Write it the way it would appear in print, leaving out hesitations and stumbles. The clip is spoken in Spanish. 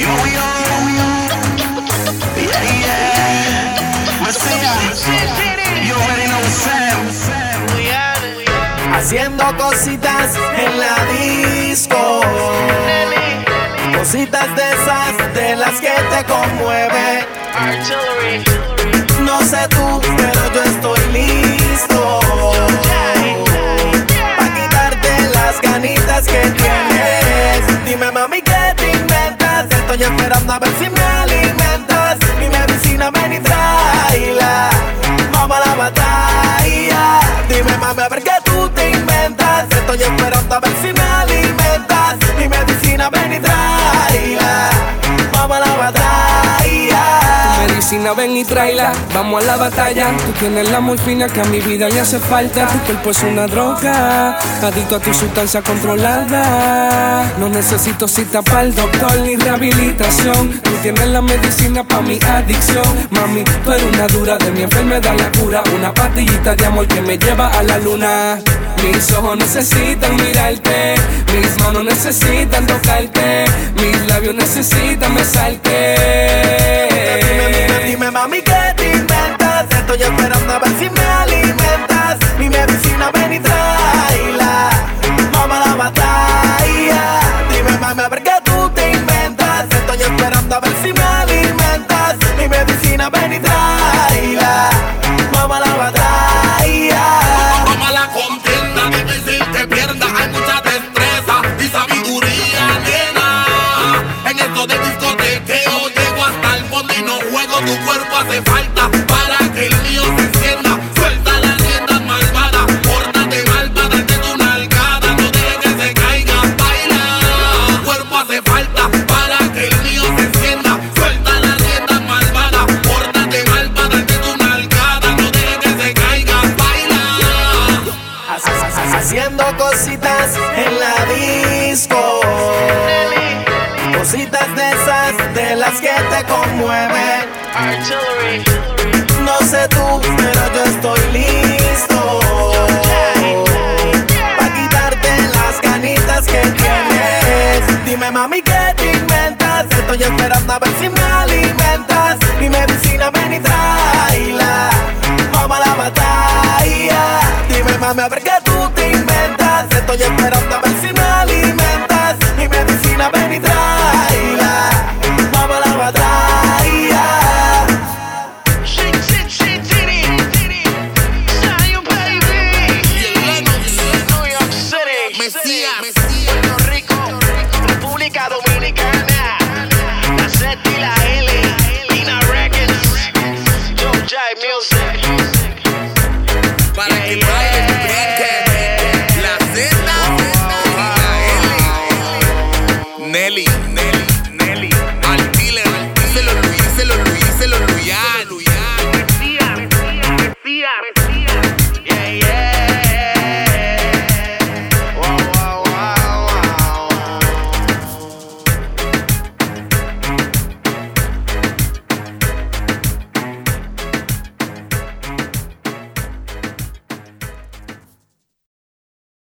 Haciendo cositas en la disco, cositas de esas de las que te conmueven. No sé tú, pero yo estoy listo pa' quitarte las ganitas que tienes. Dime mami, ¿qué te inventas? Estoy esperando a ver si me alimentas. Mi medicina ven y tráela, vamos a la batalla. Dime mami, a ver qué tú te inventas. Estoy esperando a ver si me alimentas. Mi medicina ven y tráela, vamos a la batalla. Tu medicina ven y tráela, vamos a la batalla. Tú tienes la morfina que a mi vida le hace falta. Tu cuerpo es una droga, adicto a tu sustancia controlada. No necesito cita para el doctor ni rehabilitación. Tú tienes la medicina pa' mi adicción. Mami, tú eres una dura, de mi enfermedad la cura. Una pastillita de amor que me lleva a la luna. Mis ojos necesitan mirarte, mis manos necesitan tocarte, mis labios necesitan besarte. Dime mami, ¿qué te inventas? Estoy esperando a ver si me alimentas. Mi medicina ven y tráela, vamos a la batalla. Dime mami, a ver qué tú te inventas. Estoy esperando a ver si me alimentas. Mi medicina ven y tráela, vamos a la batalla. Vamos a la contienda, difícil que pierda. Hay mucha destreza y sabiduría, nena. En esto de discotequeo llego hasta el fondo y no juego. Tu cuerpo hace falta para que el mío se encienda. Suelta la rienda malvada, pórtate malvada de tu nalgada. No dejes que se caiga, baila. Tu cuerpo hace falta para que el mío se encienda. Suelta la rienda malvada, pórtate malvada de tu nalgada. No dejes que se caiga, baila. Haciendo cositas en la disco, cositas de esas de las que te conmueven. No sé tú, pero yo estoy listo pa' quitarte las ganitas que tienes. Dime mami, ¿qué te inventas? Estoy esperando a ver si me alimentas. Mi medicina ven y tráela, vamos a la batalla. Dime mami, a ver qué tú te inventas. Estoy esperando a ver si me alimentas. Mi medicina ven y tráela, vamos a la batalla. Puerto Rico, República Dominicana, la Z y la L.